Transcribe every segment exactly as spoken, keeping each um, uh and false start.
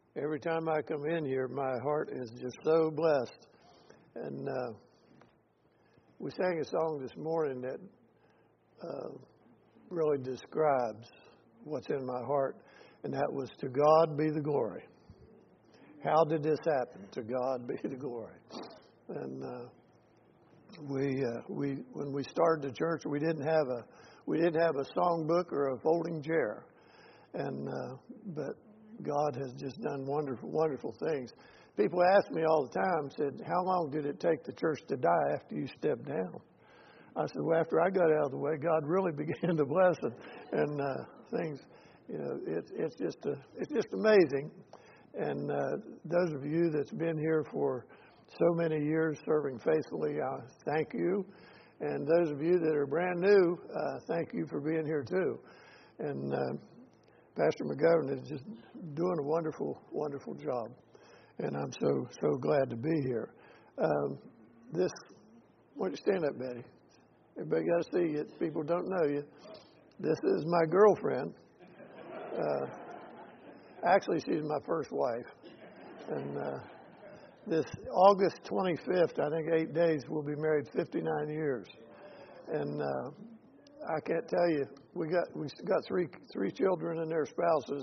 Every time I come in here, my heart is just so blessed. And uh, we sang a song this morning that uh, really describes what's in my heart, and that was, "To God be the glory." How did this happen? To God be the glory. And uh, we uh, we when we started the church, we didn't have a we didn't have a songbook or a folding chair, and uh, but God has just done wonderful, wonderful things. People ask me all the time, said, "How long did it take the church to die after you stepped down?" I said, "Well, after I got out of the way, God really began to bless it, and uh, things, you know, it's it's just a, it's just amazing." And uh, those of you that's been here for so many years serving faithfully, I thank you. And those of you that are brand new, uh, thank you for being here too. And uh, Pastor McGovern is just doing a wonderful, wonderful job. And I'm so, so glad to be here. Um, this, why don't you stand up, Betty? Everybody got to see you. People don't know you. This is my girlfriend. Uh, actually, she's my first wife. And uh, this August twenty-fifth, I think eight days, we'll be married fifty-nine years. And uh, I can't tell you, we got we got three three children and their spouses,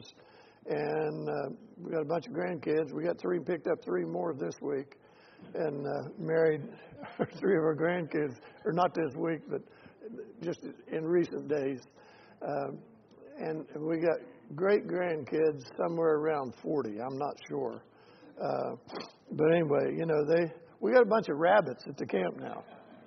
and uh, we got a bunch of grandkids. We got three picked up three more this week, and uh, married three of our grandkids, or not this week, but just in recent days. Um, and we got great grandkids somewhere around forty. I'm not sure, uh, but anyway, you know they we got a bunch of rabbits at the camp now,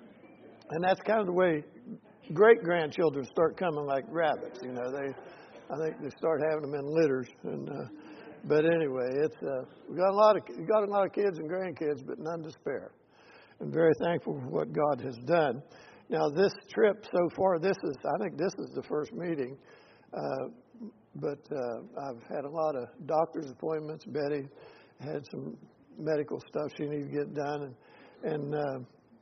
and that's kind of the way great grandchildren start coming like rabbits. You know, they, I think they start having them in litters. And uh, but anyway, it's uh, we got a lot of we got a lot of kids and grandkids, but none to spare. I'm very thankful for what God has done. Now, this trip so far, this is I think this is the first meeting, uh, but uh, I've had a lot of doctor's appointments. Betty had some medical stuff she needed to get done, and and. Uh,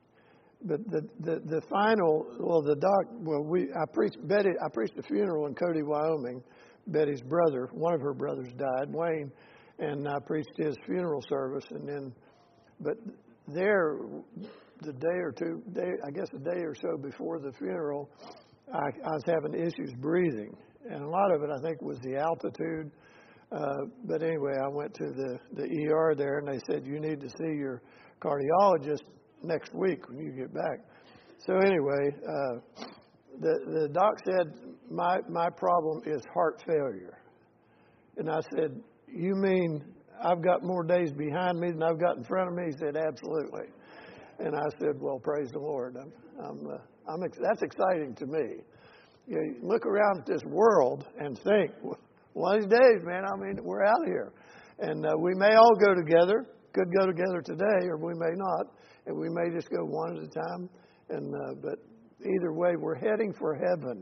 But the, the, the final, well, the doc, well, we, I preached, Betty, I preached a funeral in Cody, Wyoming. Betty's brother, one of her brothers died, Wayne, and I preached his funeral service. And then, but there, the day or two, day, I guess a day or so before the funeral, I, I was having issues breathing. And a lot of it, I think, was the altitude. Uh, but anyway, I went to the, the E R there, and they said, "You need to see your cardiologist next week when you get back." So anyway, uh, the the doc said my my problem is heart failure, and I said, "You mean I've got more days behind me than I've got in front of me?" He said, "Absolutely." And I said, "Well, praise the Lord. I'm I'm, uh, I'm ex- that's exciting to me." You know, you look around at this world and think, one of these days, man, I mean, we're out here, and uh, we may all go together. Could go together today, or we may not. And we may just go one at a time. And uh, but either way, we're heading for heaven.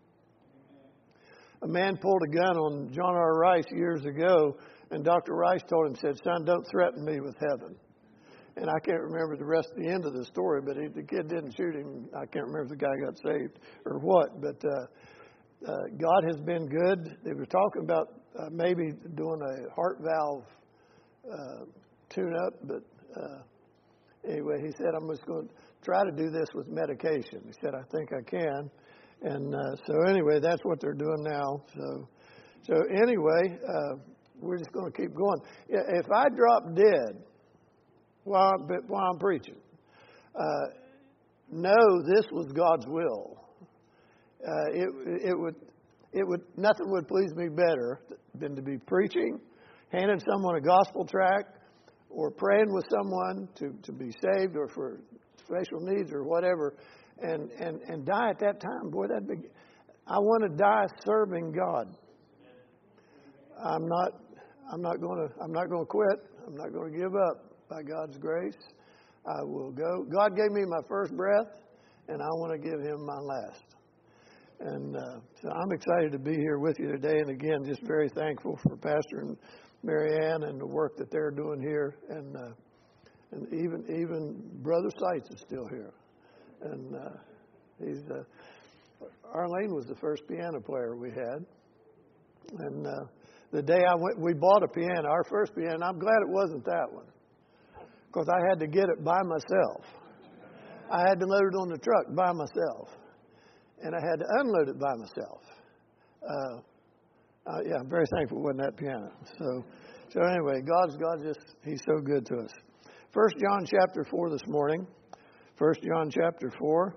A man pulled a gun on John R. Rice years ago, and Doctor Rice told him, said, "Son, don't threaten me with heaven." And I can't remember the rest of the end of the story, but he, the kid didn't shoot him. I can't remember if the guy got saved or what. But uh, uh, God has been good. They were talking about uh, maybe doing a heart valve uh, tune-up, but... Uh, Anyway, he said, "I'm just going to try to do this with medication." He said, "I think I can." And uh, so anyway, that's what they're doing now. So so anyway, uh, we're just going to keep going. If I drop dead while, while I'm preaching, uh, know this was God's will. Uh, it, it would, it would, nothing would please me better than to be preaching, handing someone a gospel tract, or praying with someone to, to be saved, or for special needs or whatever, and, and, and die at that time. Boy, that'd be, I want to die serving God. I'm not I'm not going to I'm not going to quit. I'm not going to give up. By God's grace, I will go. God gave me my first breath, and I want to give Him my last. And uh, so I'm excited to be here with you today. And again, just very thankful for Pastor and Mary Ann and the work that they're doing here, and uh, and even even Brother Seitz is still here, and uh, he's uh, Arlene was the first piano player we had, and uh, The day I went, we bought a piano, our first piano. I'm glad it wasn't that one, because I had to get it by myself. I had to load it on the truck by myself, and I had to unload it by myself. Uh, uh, yeah, I'm very thankful it wasn't that piano. So, so anyway, God's God just He's so good to us. First John chapter four this morning. First John chapter four.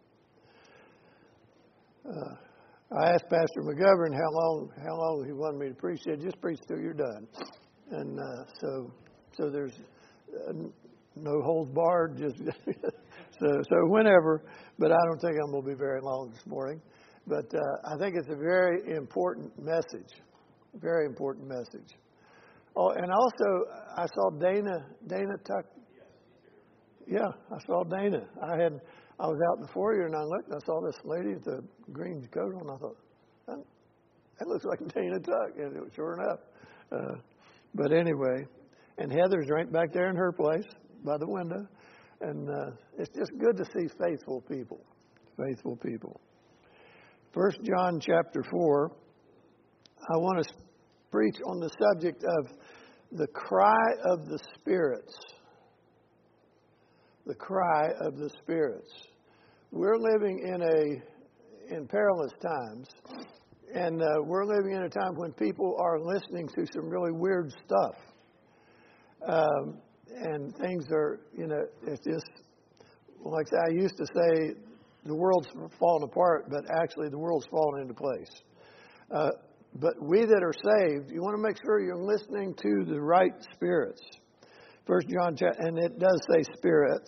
Uh, I asked Pastor McGovern how long how long he wanted me to preach. He said, just preach till you're done. And uh, so so there's uh, no holds barred. Just so so whenever. But I don't think I'm going to be very long this morning. But uh, I think it's a very important message. Very important message. Oh, and also I saw Dana Dana Tuck. Yeah, I saw Dana. I had I was out in the foyer and I looked and I saw this lady with the green coat on. I thought, that, that looks like Dana Tuck, and it was sure enough. Uh, but anyway, and Heather's right back there in her place by the window, and uh, it's just good to see faithful people, faithful people. First John chapter four. I want to preach on the subject of the cry of the spirits. The cry of the spirits. We're living in a in perilous times, and uh, we're living in a time when people are listening to some really weird stuff, um, and things are, you know, it's just like I used to say, the world's falling apart, but actually the world's falling into place. Uh, but we that are saved, you want to make sure you're listening to the right spirits. First John, and it does say spirits.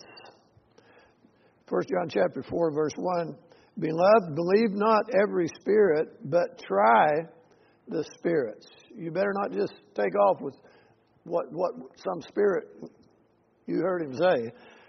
First John chapter four, verse one. Beloved, believe not every spirit, but try the spirits. You better not just take off with what what some spirit you heard him say.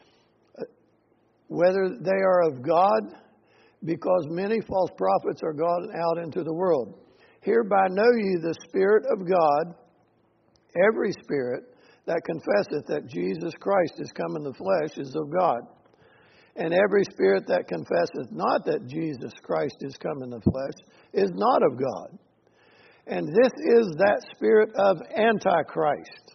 Whether they are of God, because many false prophets are gone out into the world. Hereby know ye the Spirit of God, every spirit that confesseth that Jesus Christ is come in the flesh is of God. And every spirit that confesseth not that Jesus Christ is come in the flesh is not of God. And this is that spirit of Antichrist,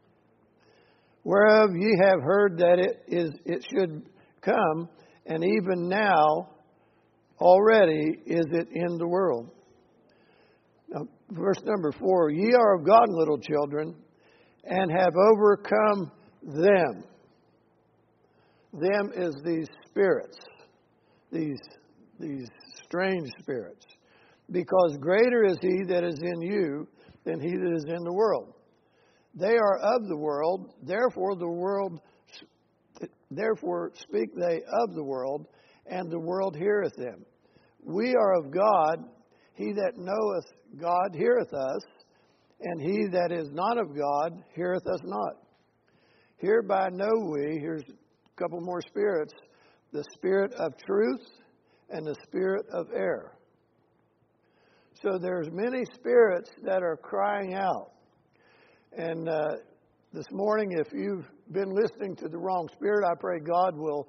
whereof ye have heard that it is it should come, and even now already is it in the world. Now, verse number four, ye are of God, little children, and have overcome them. Them is these spirits, these, these strange spirits. Because greater is he that is in you than he that is in the world. They are of the world, therefore the world, therefore speak they of the world, and the world heareth them. We are of God, he that knoweth God heareth us, and he that is not of God heareth us not. Hereby know we, here's a couple more spirits, the spirit of truth and the spirit of error. So there's many spirits that are crying out. And uh, this morning, if you've been listening to the wrong spirit, I pray God will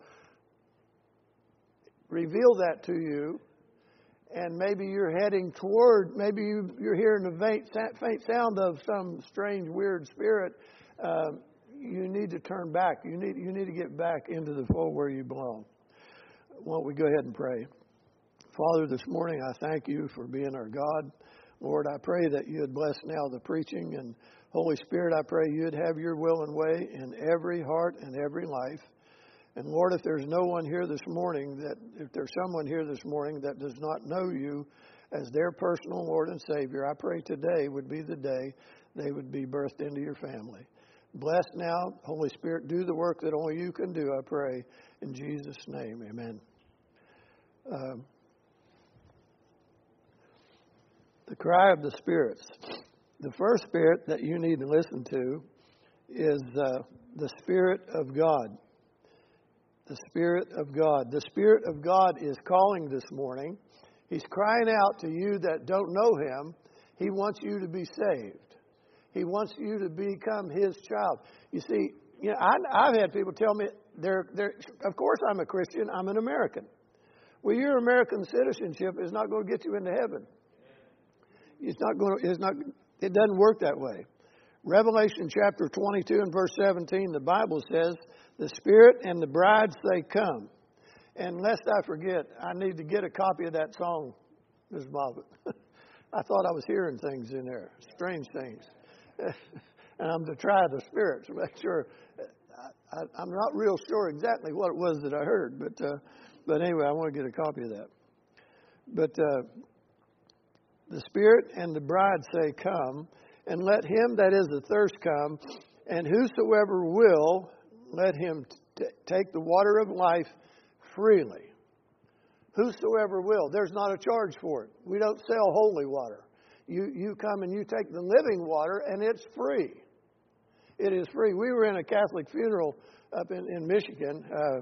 reveal that to you. And maybe you're heading toward, maybe you, you're hearing a faint, faint sound of some strange, weird spirit. Uh, you need to turn back. You need, you need to get back into the fold where you belong. Why don't we go ahead and pray? Father, this morning I thank you for being our God. Lord, I pray that you would bless now the preaching. And Holy Spirit, I pray you would have your will and way in every heart and every life. And Lord, if there's no one here this morning, that if there's someone here this morning that does not know you as their personal Lord and Savior, I pray today would be the day they would be birthed into your family. Bless now, Holy Spirit, do the work that only you can do, I pray. In Jesus' name, amen. Um, the cry of the spirits. The first spirit that you need to listen to is uh, the Spirit of God. The Spirit of God. The Spirit of God is calling this morning. He's crying out to you that don't know Him. He wants you to be saved. He wants you to become His child. You see, you know, I, I've had people tell me, they're, they're, of course I'm a Christian, I'm an American. Well, your American citizenship is not going to get you into heaven. It's not going to, it's not, It doesn't work that way. Revelation chapter twenty-two and verse seventeen, the Bible says, the Spirit and the bride say, come. And lest I forget, I need to get a copy of that song, Miz Moffett. I thought I was hearing things in there, strange things. And I'm to try the Spirit to make sure. I, I, I'm not real sure exactly what it was that I heard, but uh, but anyway, I want to get a copy of that. But uh, the Spirit and the bride say, come, and let him that is athirst come, and whosoever will, let him t- take the water of life freely. Whosoever will. There's not a charge for it. We don't sell holy water. You you come and you take the living water, and it's free. It is free. We were in a Catholic funeral up in, in Michigan uh,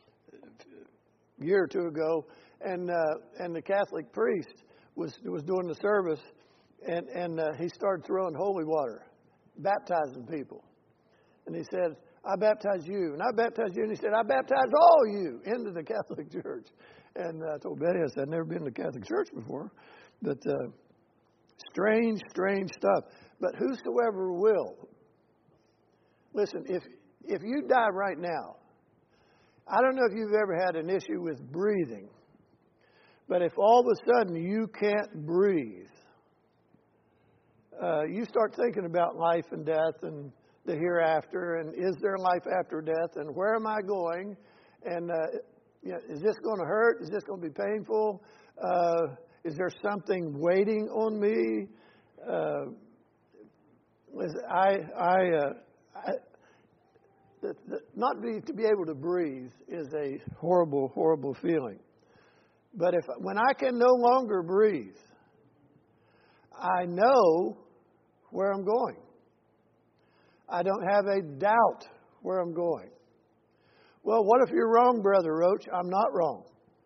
a year or two ago, and uh, and the Catholic priest was was doing the service, and and uh, he started throwing holy water, baptizing people, and he said, "I baptize you, and I baptize you," and he said, "I baptize all you into the Catholic Church." And uh, I told Betty, I said, "I've never been to Catholic Church before," but uh, strange, strange stuff. But whosoever will. Listen, if if you die right now, I don't know if you've ever had an issue with breathing, but if all of a sudden you can't breathe, uh, you start thinking about life and death and the hereafter, and is there life after death, and where am I going, and uh, you know, is this going to hurt? Is this going to be painful? Uh, is there something waiting on me? Uh, I, I, uh, I the, the, not be, to be able to breathe is a horrible, horrible feeling. But if when I can no longer breathe, I know where I'm going. I don't have a doubt where I'm going. Well, what if you're wrong, Brother Roach? I'm not wrong.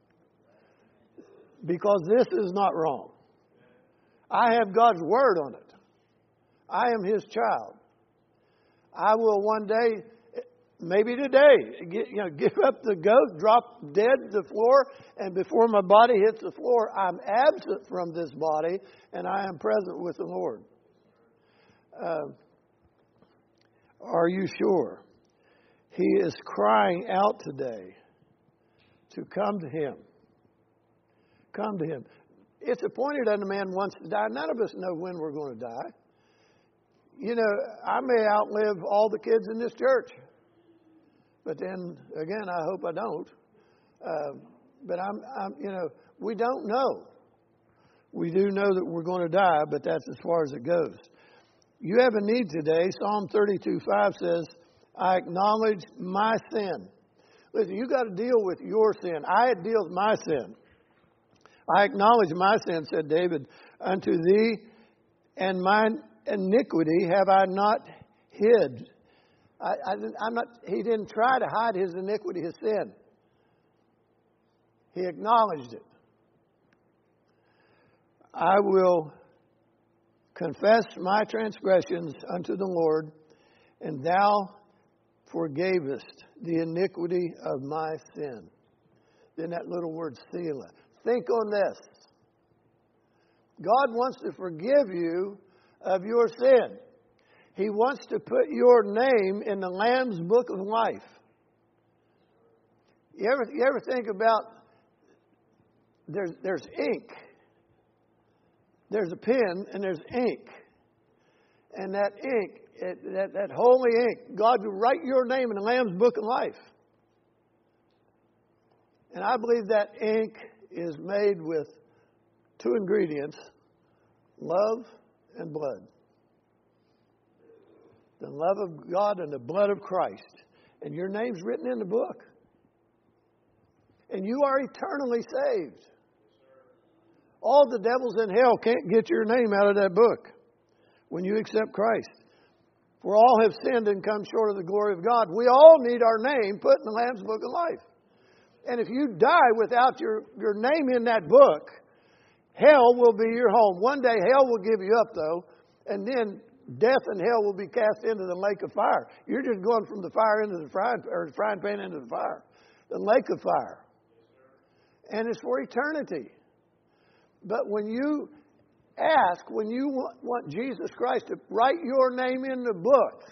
Because this is not wrong. I have God's Word on it. I am His child. I will one day, maybe today, get, you know, give up the ghost, drop dead to the floor, and before my body hits the floor, I'm absent from this body, and I am present with the Lord. Uh, are you sure? He is crying out today to come to Him. Come to Him. It's appointed unto man once to die. None of us know when we're going to die. You know, I may outlive all the kids in this church. But then, again, I hope I don't. Uh, but I'm, I'm, you know, we don't know. We do know that we're going to die, but that's as far as it goes. You have a need today. Psalm thirty-two five says, I acknowledge my sin. Listen, you got to deal with your sin. I deal with my sin. I acknowledge my sin, said David, unto thee, and mine iniquity have I not hid. I, I, I'm not. He didn't try to hide his iniquity, his sin. He acknowledged it. I will confess my transgressions unto the Lord, and thou forgavest the iniquity of my sin. Then that little word, Selah. Think on this. God wants to forgive you of your sin. He wants to put your name in the Lamb's Book of Life. You ever, you ever think about there's, there's ink. There's a pen and there's ink. And that ink, it, that, that holy ink, God will write your name in the Lamb's Book of Life. And I believe that ink is made with two ingredients, love and blood. The love of God and the blood of Christ. And your name's written in the book. And you are eternally saved. All the devils in hell can't get your name out of that book when you accept Christ. For all have sinned and come short of the glory of God. We all need our name put in the Lamb's Book of Life. And if you die without your, your name in that book, hell will be your home. One day hell will give you up, though, and then death and hell will be cast into the lake of fire. You're just going from the fire into the frying, or the frying pan into the fire. The lake of fire. And it's for eternity. But when you ask when you want Jesus Christ to write your name in the book.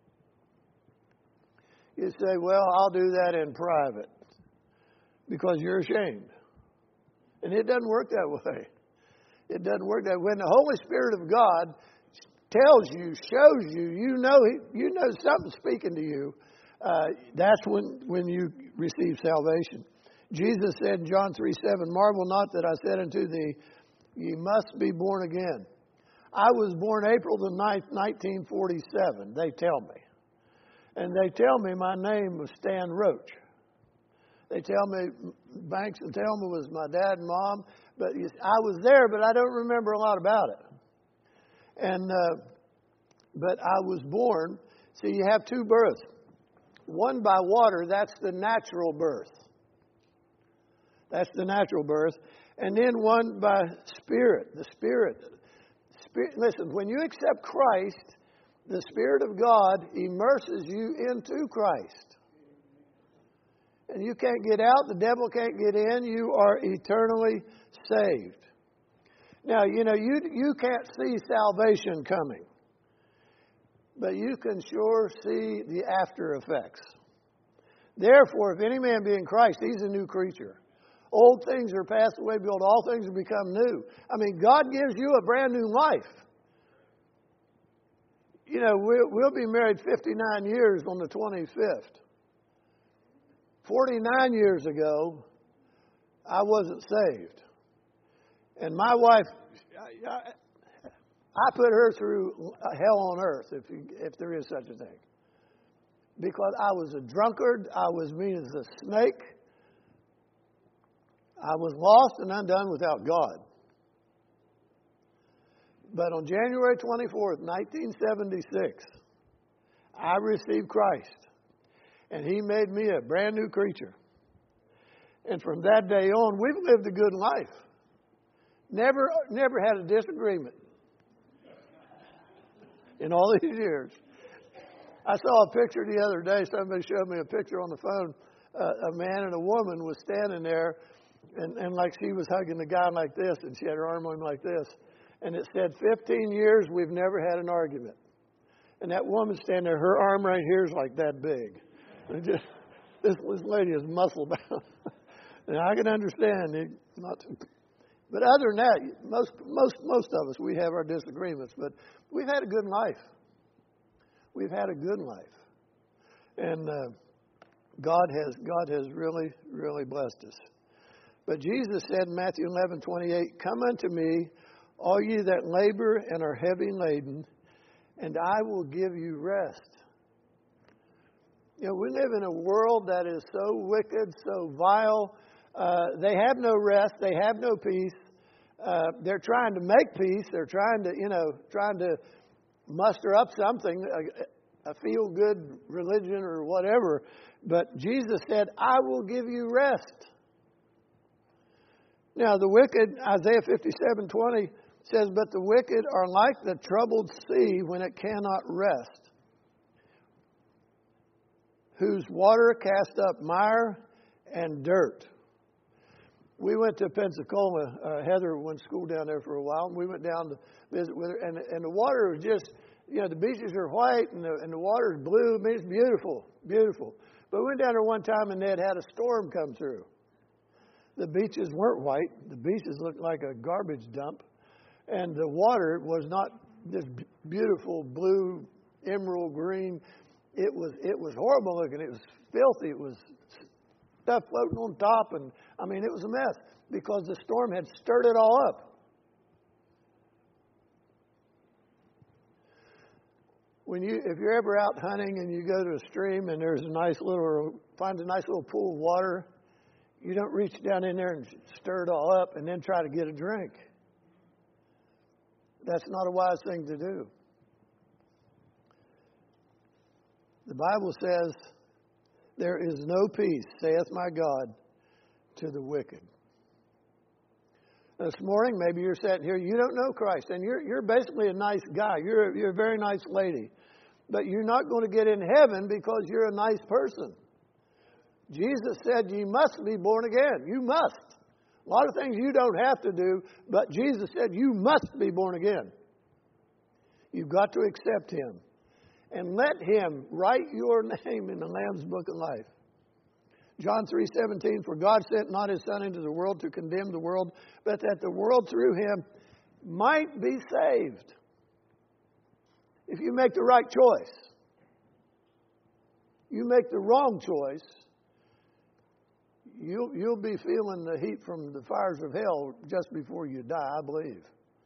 You say, well, I'll do that in private because you're ashamed. And it doesn't work that way. It doesn't work that way. When the Holy Spirit of God tells you, shows you, you know, you know something's speaking to you, uh, that's when, when you receive salvation. Jesus said in John three seven, marvel not that I said unto thee, ye must be born again. I was born April the ninth, nineteen forty-seven, they tell me. And they tell me my name was Stan Roach. They tell me Banks and Thelma was my dad and mom. But I was there, but I don't remember a lot about it. And uh, but I was born. See, you have two births. One by water, that's the natural birth. That's the natural birth. And then one by spirit, the spirit. Spirit. Listen, when you accept Christ, the Spirit of God immerses you into Christ. And you can't get out. The devil can't get in. You are eternally saved. Now, you know, you, you can't see salvation coming. But you can sure see the after effects. Therefore, if any man be in Christ, he's a new creature. Old things are passed away, behold, all things have become new. I mean, God gives you a brand new life. You know, we'll, we'll be married fifty-nine years on the twenty-fifth. forty-nine years ago, I wasn't saved. And my wife, I, I, I put her through hell on earth, if, you, if there is such a thing. Because I was a drunkard, I was mean as a snake. I was lost and undone without God. But on January twenty-fourth, nineteen seventy-six, I received Christ. And He made me a brand new creature. And from that day on, we've lived a good life. Never, never had a disagreement in all these years. I saw a picture the other day. Somebody showed me a picture on the phone. Uh, a man and a woman was standing there, and, and like she was hugging the guy like this, and she had her arm on him like this. And it said, fifteen years, we've never had an argument. And that woman standing there, her arm right here is like that big. And just, this, this lady is muscle bound. And I can understand it. Not to, but other than that, most, most, most of us, we have our disagreements. But we've had a good life. We've had a good life. And uh, God has God has really, really blessed us. But Jesus said in Matthew eleven twenty-eight, come unto me, all ye that labor and are heavy laden, and I will give you rest. You know, we live in a world that is so wicked, so vile. Uh, they have no rest. They have no peace. Uh, they're trying to make peace. They're trying to, you know, trying to muster up something, a, a feel-good religion or whatever. But Jesus said, I will give you rest. Now, the wicked, Isaiah fifty-seven twenty says, but the wicked are like the troubled sea when it cannot rest, whose water cast up mire and dirt. We went to Pensacola. Uh, Heather went to school down there for a while, and we went down to visit with her. And, and the water was just, you know, the beaches are white, and the, and the water is blue. I mean, it's beautiful, beautiful. But we went down there one time, and they had had a storm come through. The beaches weren't white. The beaches looked like a garbage dump. And the water was not this beautiful blue, emerald green. It was it was horrible looking. It was filthy. It was stuff floating on top. And, I mean, it was a mess because the storm had stirred it all up. When you, if you're ever out hunting and you go to a stream and there's a nice little, find a nice little pool of water, you don't reach down in there and stir it all up and then try to get a drink. That's not a wise thing to do. The Bible says, there is no peace, saith my God, to the wicked. This morning, maybe you're sitting here, you don't know Christ, and you're you're basically a nice guy. You're, you're a very nice lady. But you're not going to get in heaven because you're a nice person. Jesus said, you must be born again. You must. A lot of things you don't have to do, but Jesus said you must be born again. You've got to accept Him. And let Him write your name in the Lamb's Book of Life. John three seventeen, for God sent not His Son into the world to condemn the world, but that the world through Him might be saved. If you make the right choice, you make the wrong choice, you'll, you'll be feeling the heat from the fires of hell just before you die, I believe.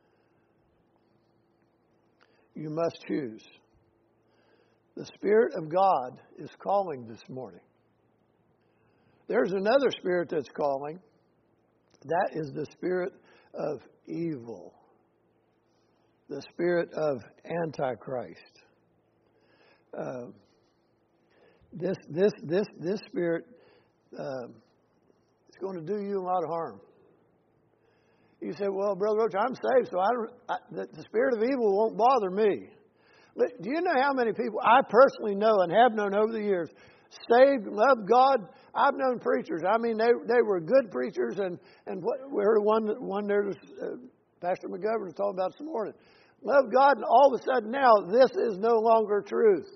You must choose. The Spirit of God is calling this morning. There's another spirit that's calling. That is the spirit of evil. The spirit of Antichrist. Uh, this this this this spirit uh, is going to do you a lot of harm. You say, "Well, Brother Roach, I'm saved, so I don't. I, the, the spirit of evil won't bother me." But do you know how many people I personally know and have known over the years, saved, loved God? I've known preachers. I mean, they they were good preachers, and and what we heard one one there was uh, Pastor McGovern was talking about this morning. Love God, and all of a sudden now this is no longer truth.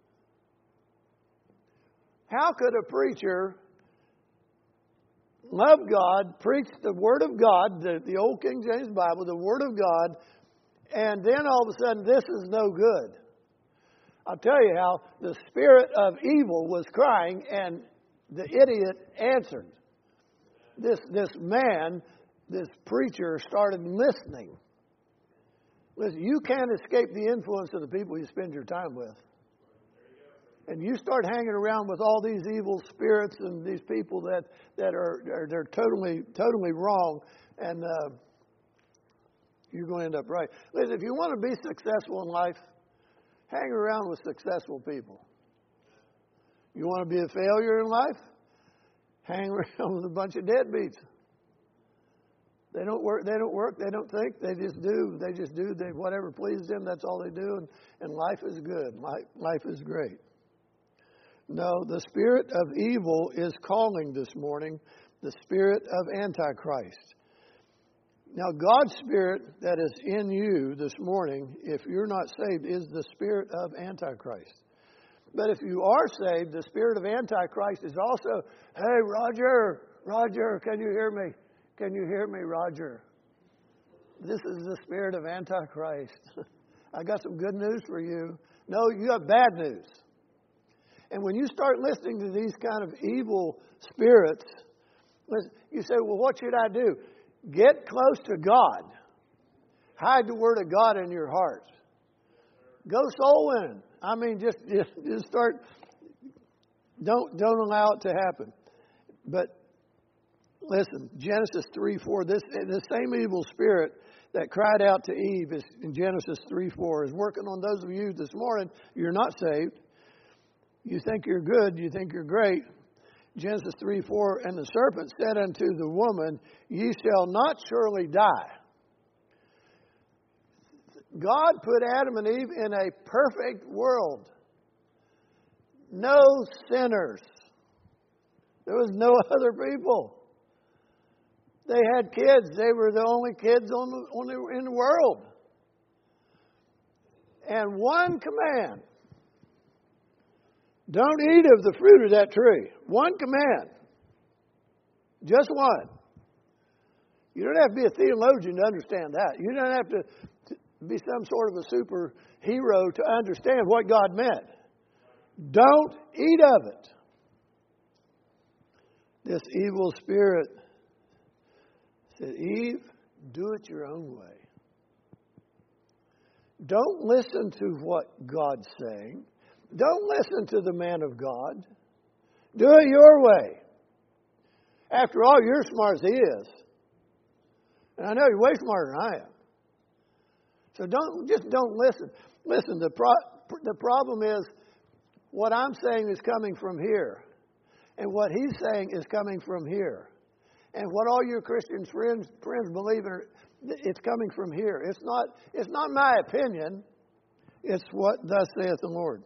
How could a preacher love God, preach the Word of God, the, the old King James Bible, the Word of God, and then all of a sudden this is no good? I'll tell you how the spirit of evil was crying, and the idiot answered. This this man, this preacher, started listening. Listen, you can't escape the influence of the people you spend your time with. And you start hanging around with all these evil spirits and these people that, that are, are they're totally totally wrong, and uh, you're going to end up right. Listen, if you want to be successful in life, hang around with successful people. You want to be a failure in life? Hang around with a bunch of deadbeats. They don't work. They don't work. They don't think. They just do. They just do. They whatever pleases them. That's all they do. And, and life is good. Life, life is great. No, the spirit of evil is calling this morning. The spirit of Antichrist. Now, God's Spirit that is in you this morning, if you're not saved, is the spirit of Antichrist. But if you are saved, the spirit of Antichrist is also, hey, Roger, Roger, can you hear me? Can you hear me, Roger? This is the spirit of Antichrist. I got some good news for you. No, you have bad news. And when you start listening to these kind of evil spirits, you say, well, what should I do? Get close to God. Hide the Word of God in your heart. Go soul winning. I mean, just, just just start. Don't don't allow it to happen. But listen, Genesis three four. This the same evil spirit that cried out to Eve is in Genesis three four is working on those of you this morning. You're not saved. You think you're good. You think you're great. Genesis three four, and the serpent said unto the woman, ye shall not surely die. God put Adam and Eve in a perfect world. No sinners. There was no other people. They had kids. They were the only kids on the, on the, in the world. And one command. Don't eat of the fruit of that tree. One command. Just one. You don't have to be a theologian to understand that. You don't have to, to be some sort of a superhero to understand what God meant. Don't eat of it. This evil spirit said, Eve, do it your own way. Don't listen to what God's saying. Don't listen to the man of God. Do it your way. After all, you're as smart as he is. And I know you're way smarter than I am. So don't just don't listen. Listen, the pro- the problem is what I'm saying is coming from here. And what he's saying is coming from here. And what all your Christian friends friends believe in, it's coming from here. It's not it's not my opinion. It's what thus saith the Lord.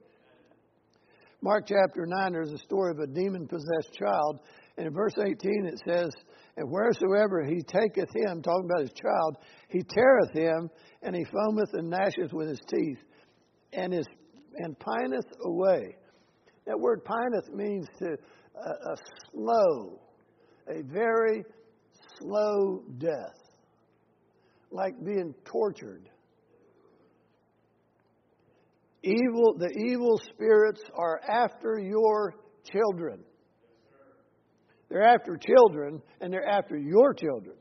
Mark chapter nine, there's a story of a demon-possessed child. And in verse eighteen it says, And wheresoever he taketh him, talking about his child, he teareth him, and he foameth and gnasheth with his teeth, and is and pineth away. That word pineth means to uh, a slow, a very slow death, like being tortured. Evil, the evil spirits are after your children. They're after children, and they're after your children.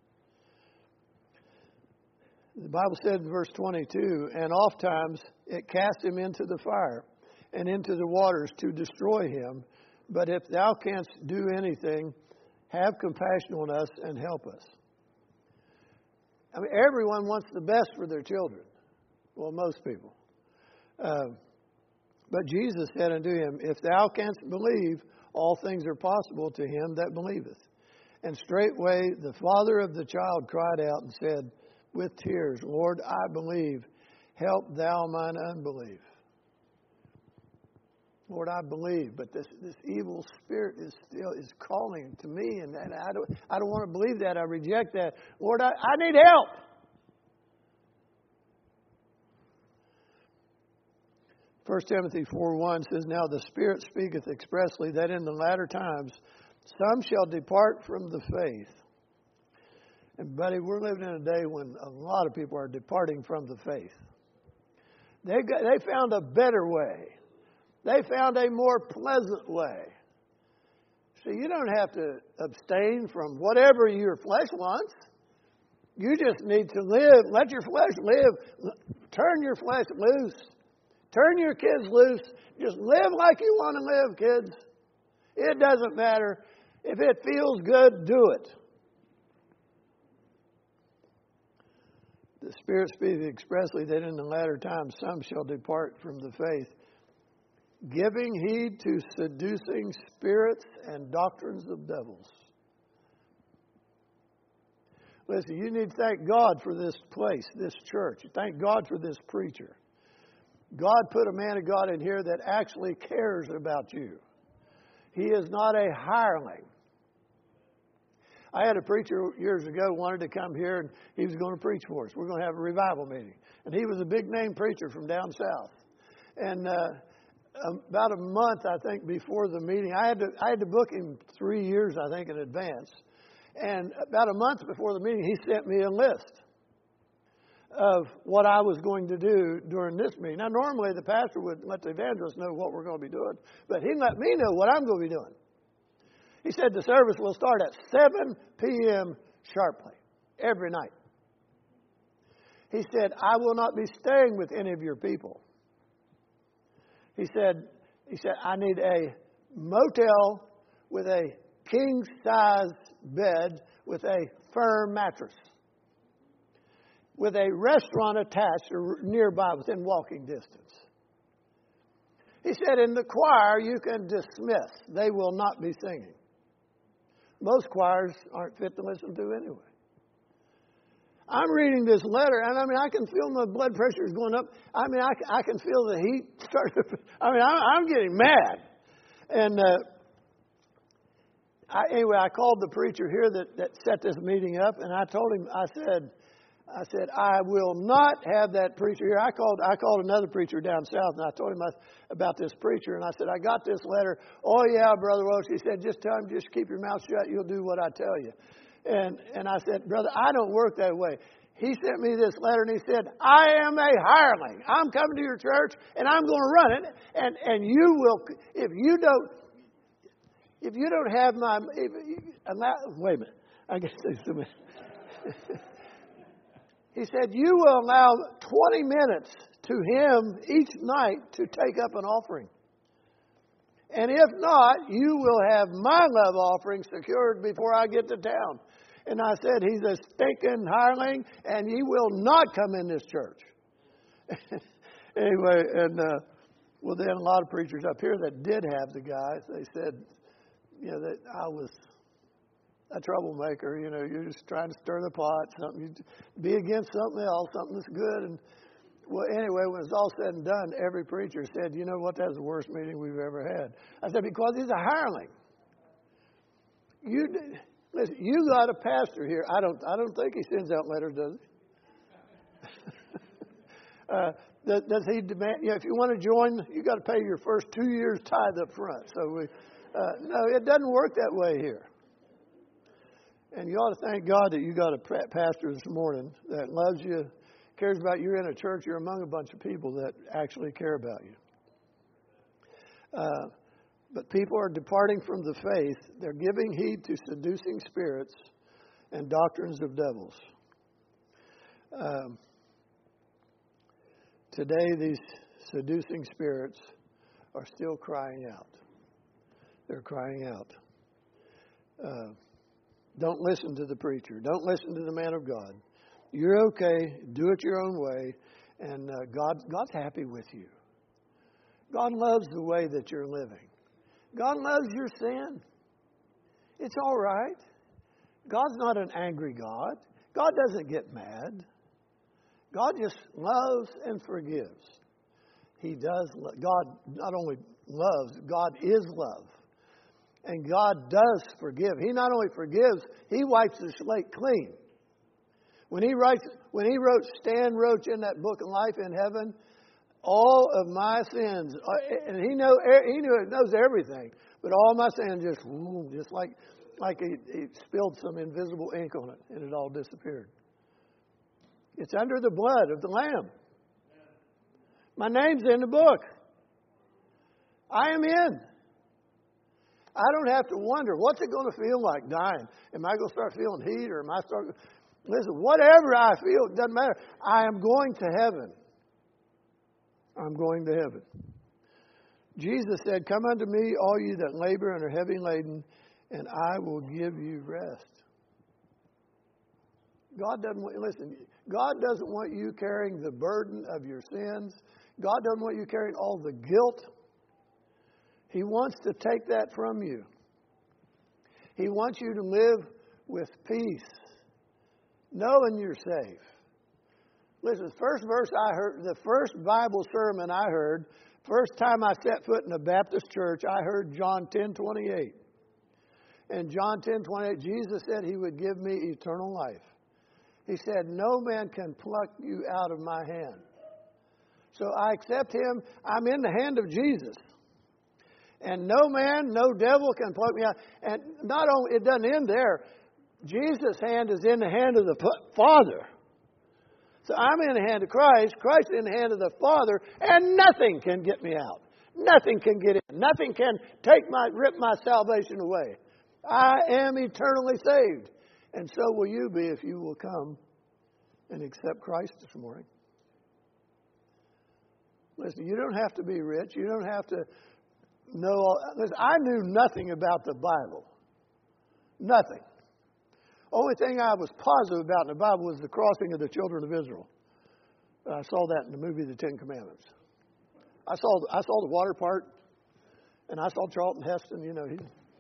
The Bible said in verse twenty-two, and oftentimes it cast him into the fire and into the waters to destroy him. But if thou canst do anything, have compassion on us and help us. I mean, everyone wants the best for their children. Well, most people. Uh, but Jesus said unto him, if thou canst believe, all things are possible to him that believeth. And straightway the father of the child cried out and said with tears, Lord, I believe, help thou mine unbelief. Lord, I believe, but this, this evil spirit is still is calling to me, and, and I don't I don't want to believe that. I reject that. Lord, I, I need help. First Timothy four one says, now the Spirit speaketh expressly that in the latter times some shall depart from the faith. And buddy, we're living in a day when a lot of people are departing from the faith. They got, they found a better way. They found a more pleasant way. So you don't have to abstain from whatever your flesh wants. You just need to live. Let your flesh live. Turn your flesh loose. Turn your kids loose. Just live like you want to live, kids. It doesn't matter. If it feels good, do it. The Spirit speaketh expressly that in the latter times some shall depart from the faith, giving heed to seducing spirits and doctrines of devils. Listen, you need to thank God for this place, this church. Thank God for this preacher. God put a man of God in here that actually cares about you. He is not a hireling. I had a preacher years ago wanted to come here, and he was going to preach for us. We're going to have a revival meeting. And he was a big-name preacher from down south. And uh, about a month, I think, before the meeting, I had to I had to book him three years, I think, in advance. And about a month before the meeting, he sent me a list of what I was going to do during this meeting. Now, normally the pastor would let the evangelist know what we're going to be doing, but he let me know what I'm going to be doing. He said the service will start at seven p.m. sharply every night. He said, I will not be staying with any of your people. He said, he said, I need a motel with a king-size bed with a firm mattress, with a restaurant attached or nearby within walking distance. He said, in the choir, you can dismiss. They will not be singing. Most choirs aren't fit to listen to anyway. I'm reading this letter, and I mean, I can feel my blood pressure is going up. I mean, I, I can feel the heat starting. I mean, I'm, I'm getting mad. And uh, I, anyway, I called the preacher here that, that set this meeting up, and I told him, I said, I said, I will not have that preacher here. I called I called another preacher down south, and I told him about this preacher. And I said, I got this letter. Oh, yeah, Brother Welch. He said, just tell him, just keep your mouth shut. You'll do what I tell you. And and I said, brother, I don't work that way. He sent me this letter, and he said, I am a hireling. I'm coming to your church, and I'm going to run it. And, and you will, if you don't, if you don't have my, if, allow, wait a minute. I guess there's some. He said, you will allow twenty minutes to him each night to take up an offering. And if not, you will have my love offering secured before I get to town. And I said, he's a stinking hireling, and he will not come in this church. Anyway, and uh, well, then a lot of preachers up here that did have the guy, they said, you know, that I was a troublemaker. You know, you're just trying to stir the pot, something you be against something else, something that's good. And well, anyway, when it's all said and done, every preacher said, you know what, that's the worst meeting we've ever had. I said, because he's a hireling. You, Listen, you got a pastor here. I don't. I don't think he sends out letters, does he? uh, does, does he demand? You know, if you want to join, you got to pay your first two years tithe up front. So we, uh, no, it doesn't work that way here. And you ought to thank God that you got a pastor this morning that loves you, cares about you. You're in a church. You're among a bunch of people that actually care about you. Uh, But people are departing from the faith. They're giving heed to seducing spirits and doctrines of devils. Um, today, these seducing spirits are still crying out. They're crying out. Uh, don't listen to the preacher. Don't listen to the man of God. You're okay. Do it your own way. And uh, God, God's happy with you. God loves the way that you're living. God loves your sin. It's all right. God's not an angry God. God doesn't get mad. God just loves and forgives. He does. Lo- God not only loves, God is love. And God does forgive. He not only forgives, He wipes the slate clean. When He writes, when He wrote Stan Roach in that book of life in heaven, all of my sins, and he know he knew it knows everything, but all my sins just just like like he, he spilled some invisible ink on it, and it all disappeared. It's under the blood of the Lamb. My name's in the book. I am in. I don't have to wonder what's it going to feel like dying. Am I going to start feeling heat, or am I start? Listen, whatever I feel, it doesn't matter. I am going to heaven. I'm going to heaven. Jesus said, "Come unto me, all you that labor and are heavy laden, and I will give you rest." God doesn't want, listen, God doesn't want you carrying the burden of your sins. God doesn't want you carrying all the guilt. He wants to take that from you. He wants you to live with peace, knowing you're safe. Listen, the first verse I heard, the first Bible sermon I heard, first time I set foot in a Baptist church, I heard John ten twenty-eight. And John ten twenty-eight, Jesus said He would give me eternal life. He said, "No man can pluck you out of my hand." So I accept Him. I'm in the hand of Jesus. And no man, no devil can pluck me out. And not only, it doesn't end there. Jesus' hand is in the hand of the Father. So I'm in the hand of Christ. Christ is in the hand of the Father. And nothing can get me out. Nothing can get in. Nothing can take my, rip my salvation away. I am eternally saved. And so will you be if you will come and accept Christ this morning. Listen, you don't have to be rich. You don't have to know all. Listen, I knew nothing about the Bible. Nothing. Only thing I was positive about in the Bible was the crossing of the children of Israel. I saw that in the movie The Ten Commandments. I saw I saw the water part, and I saw Charlton Heston. You know, he.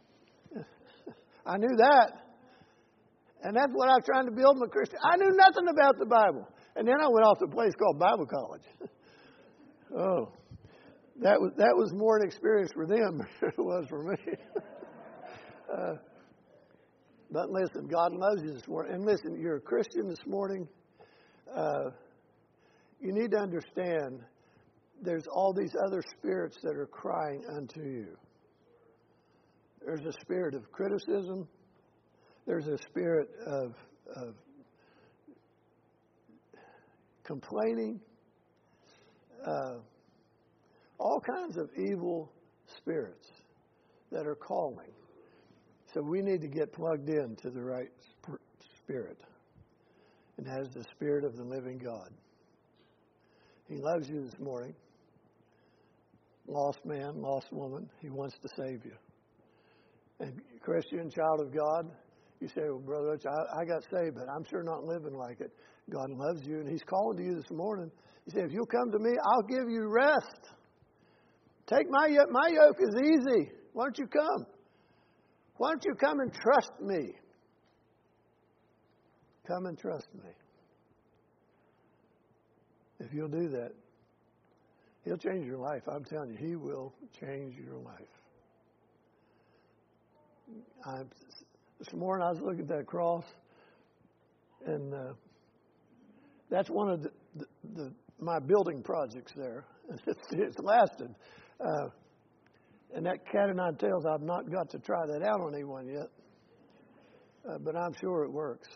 I knew that, and that's what I was trying to build my Christian. I knew nothing about the Bible, and then I went off to a place called Bible College. Oh, that was that was more an experience for them than it was for me. uh, But listen, God loves you this morning. And listen, you're a Christian this morning. Uh, you need to understand there's all these other spirits that are crying unto you. There's a spirit of criticism. There's a spirit of, of complaining. Uh, all kinds of evil spirits that are calling. So we need to get plugged in to the right spirit. And that is the Spirit of the living God. He loves you this morning. Lost man, lost woman. He wants to save you. And Christian, child of God, you say, "Well, Brother, I, I got saved, but I'm sure not living like it." God loves you, and He's calling to you this morning. He said, "If you'll come to me, I'll give you rest. Take my yoke. My yoke is easy. Why don't you come? Why don't you come and trust me? Come and trust me." If you'll do that, He'll change your life. I'm telling you, He will change your life. I'm, this morning I was looking at that cross, and uh, that's one of the, the, the my building projects there. It's, it's lasted. Uh, and that cat o' nine tails, I've not got to try that out on anyone yet, uh, but I'm sure it works.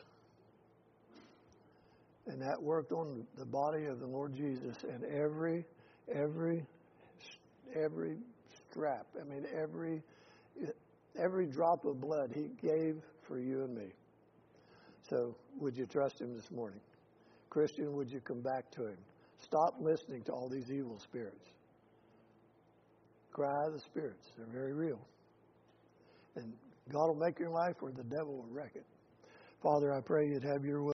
And that worked on the body of the Lord Jesus, and every, every, every strap. I mean, every, every drop of blood He gave for you and me. So, would you trust Him this morning? Christian, would you come back to Him? Stop listening to all these evil spirits. Cry the spirits. They're very real. And God will make your life, or the devil will wreck it. Father, I pray You'd have Your way.